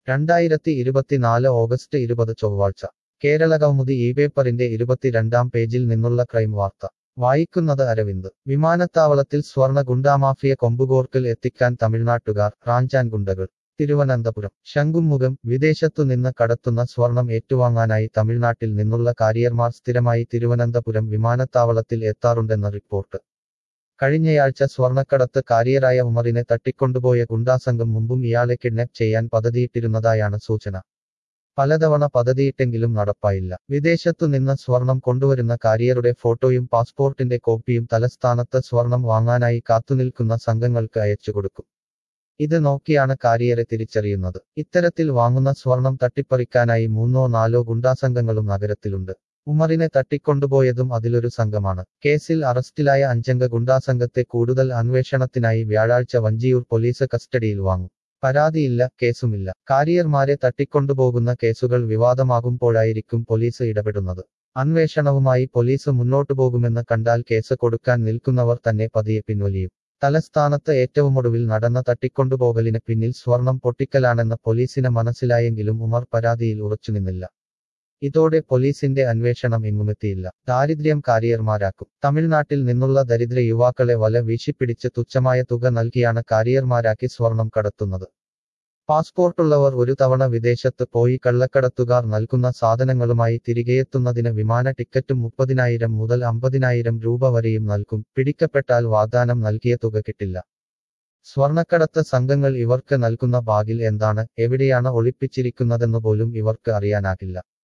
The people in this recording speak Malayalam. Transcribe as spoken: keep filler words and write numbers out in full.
രണ്ടായിരത്തി ഇരുപത്തിനാല് ഓഗസ്റ്റ് ഇരുപത് ചൊവ്വാഴ്ച കേരളകൗമുദി ഈ പേപ്പറിന്റെ ഇരുപത്തിരണ്ടാം പേജിൽ നിന്നുള്ള ക്രൈം വാർത്ത വായിക്കുന്നത് അരവിന്ദ് വിമാനത്താവളത്തിൽ സ്വർണ ഗുണ്ടാമാഫിയ കൊമ്പുകോർക്കിൽ എത്തിക്കാൻ തമിഴ്നാട്ടുകാർ റാഞ്ചാൻ ഗുണ്ടകൾ തിരുവനന്തപുരം ശംഖുമുഖം വിദേശത്തുനിന്ന് കടത്തുന്ന സ്വർണം ഏറ്റുവാങ്ങാനായി തമിഴ്നാട്ടിൽ നിന്നുള്ള കാരിയർമാർ സ്ഥിരമായി തിരുവനന്തപുരം വിമാനത്താവളത്തിൽ എത്താറുണ്ടെന്ന് റിപ്പോർട്ട് കഴിഞ്ഞയാഴ്ച സ്വർണക്കടത്ത് കാരിയറായ ഉമറിനെ തട്ടിക്കൊണ്ടുപോയ ഗുണ്ടാസംഘം മുമ്പും ഇയാളെ കിഡ്നാപ്പ് ചെയ്യാൻ പദ്ധതിയിട്ടിരുന്നതായാണ് സൂചന പലതവണ പദ്ധതിയിട്ടെങ്കിലും നടപ്പായില്ല വിദേശത്തുനിന്ന് സ്വർണം കൊണ്ടുവരുന്ന കാരിയറുടെ ഫോട്ടോയും പാസ്പോർട്ടിന്റെ കോപ്പിയും തലസ്ഥാനത്ത് സ്വർണം വാങ്ങാനായി കാത്തുനിൽക്കുന്ന സംഘങ്ങൾക്ക് അയച്ചുകൊടുക്കും ഇത് നോക്കിയാണ് കാരിയറെ തിരിച്ചറിയുന്നത് ഇത്തരത്തിൽ വാങ്ങുന്ന സ്വർണം തട്ടിപ്പറിക്കാനായി മൂന്നോ നാലോ ഗുണ്ടാസംഘങ്ങളും നഗരത്തിലുണ്ട് ഉമറിനെ തട്ടിക്കൊണ്ടുപോയതും അതിലൊരു സംഘമാണ് കേസിൽ അറസ്റ്റിലായ അഞ്ചംഗ ഗുണ്ടാസംഘത്തെ കൂടുതൽ അന്വേഷണത്തിനായി വ്യാഴാഴ്ച വഞ്ചിയൂർ പോലീസ് കസ്റ്റഡിയിൽ വാങ്ങും പരാതിയില്ല കേസുമില്ല കാരിയർമാരെ തട്ടിക്കൊണ്ടുപോകുന്ന കേസുകൾ വിവാദമാകുമ്പോഴായിരിക്കും പോലീസ് ഇടപെടുന്നത് അന്വേഷണവുമായി പോലീസ് മുന്നോട്ടുപോകുമെന്ന് കണ്ടാൽ കേസ് കൊടുക്കാൻ നിൽക്കുന്നവർ തന്നെ പതിയെ പിൻവലിയും തലസ്ഥാനത്ത് ഏറ്റവുമൊടുവിൽ നടന്ന തട്ടിക്കൊണ്ടുപോകലിന് പിന്നിൽ സ്വർണം പൊട്ടിക്കലാണെന്ന് പോലീസിന് മനസ്സിലായെങ്കിലും ഉമർ പരാതിയിൽ ഉറച്ചുനിന്നില്ല ഇതോടെ പോലീസിന്റെ അന്വേഷണം എങ്ങുമെത്തിയില്ല ദാരിദ്ര്യം കാരിയർമാരാക്കും തമിഴ്നാട്ടിൽ നിന്നുള്ള ദരിദ്ര യുവാക്കളെ വല വീശിപ്പിടിച്ച് തുച്ഛമായ തുക നൽകിയാണ് കാരിയർമാരാക്കി സ്വർണം കടത്തുന്നത് പാസ്പോർട്ടുള്ളവർ ഒരു തവണ വിദേശത്ത് പോയി കള്ളക്കടത്തുകാർ നൽകുന്ന സാധനങ്ങളുമായി തിരികെയെത്തുന്നതിന് വിമാന ടിക്കറ്റും മുപ്പതിനായിരം മുതൽ അമ്പതിനായിരം രൂപ വരെയും നൽകും പിടിക്കപ്പെട്ടാൽ വാഗ്ദാനം നൽകിയ തുക കിട്ടില്ല സ്വർണക്കടത്ത് സംഘങ്ങൾ ഇവർക്ക് നൽകുന്ന ബാഗിൽ എന്താണ് എവിടെയാണ് ഒളിപ്പിച്ചിരിക്കുന്നതെന്ന് പോലും ഇവർക്ക് അറിയാനാകില്ല